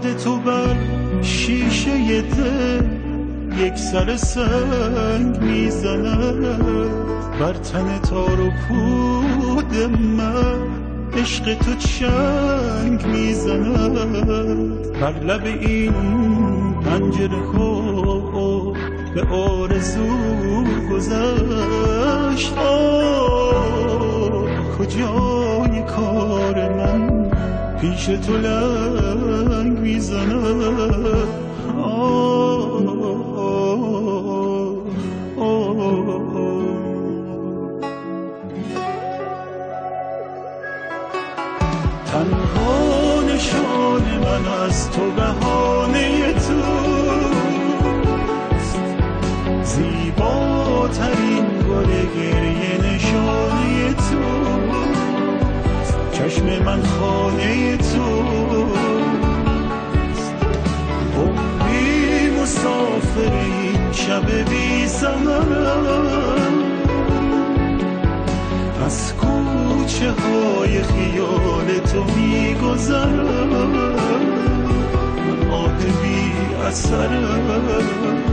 باد تو بر شیشه دل یک سر سنگ میزنه، بر تن تار و پود من عشق تو چنگ میزنه، بر لب این پنجره ها به آرزو گذشت. کجای کار من پیش تو لنگ میزنه. تنها نشان من از تو بهانه توست، زیباترین گل گریه نشانه توست، چشم من خانه توست، عمری مسافر این شب بی ثمرم، از کوچه های خیال تو میگذرم، من آه بی اثرم.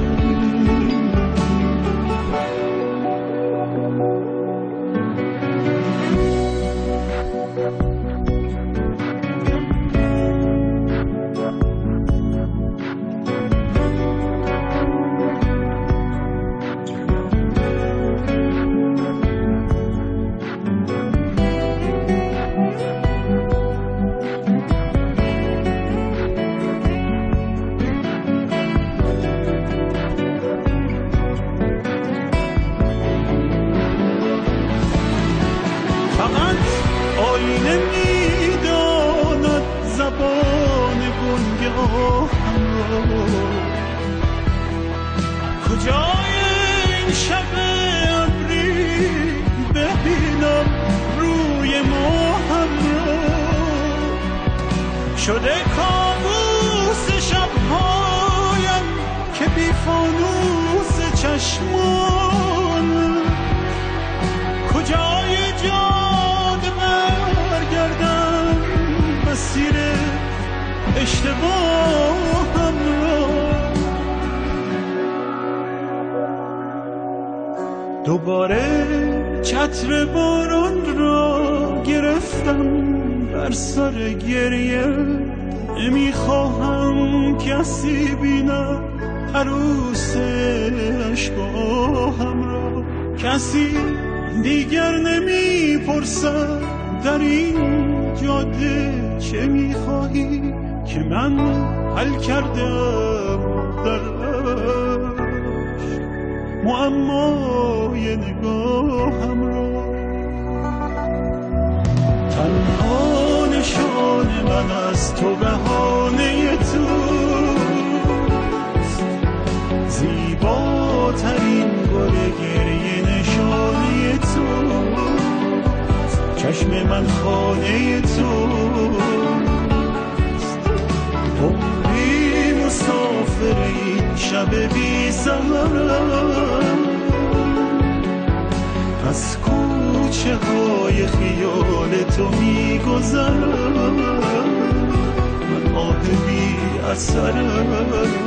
آینه میداند زبان گنگاهم را، کجای این شب ابری ببینم روی ماهم را، شده کابوس شبهایم که بی فانوس چشمان، کجای جاده برگردم مسیر اشتباهم را، دوباره چتر باران را گرفتم بر سر گریه، نمیخواهم کسی بینم عروس اشکاهم را، کسی دیگر نمیپرسد در این جاده چه میخواهی که من حل کردم در عشق معمای نگاهم را. تنها نشان من از تو بهانه توست، زیباترین گل گریه نشانه توست، چشم من خانه توست، عمری مسافر این شب بی ثمرم، از کوچه های خیال تو میگذرم، من آه بی اثرم.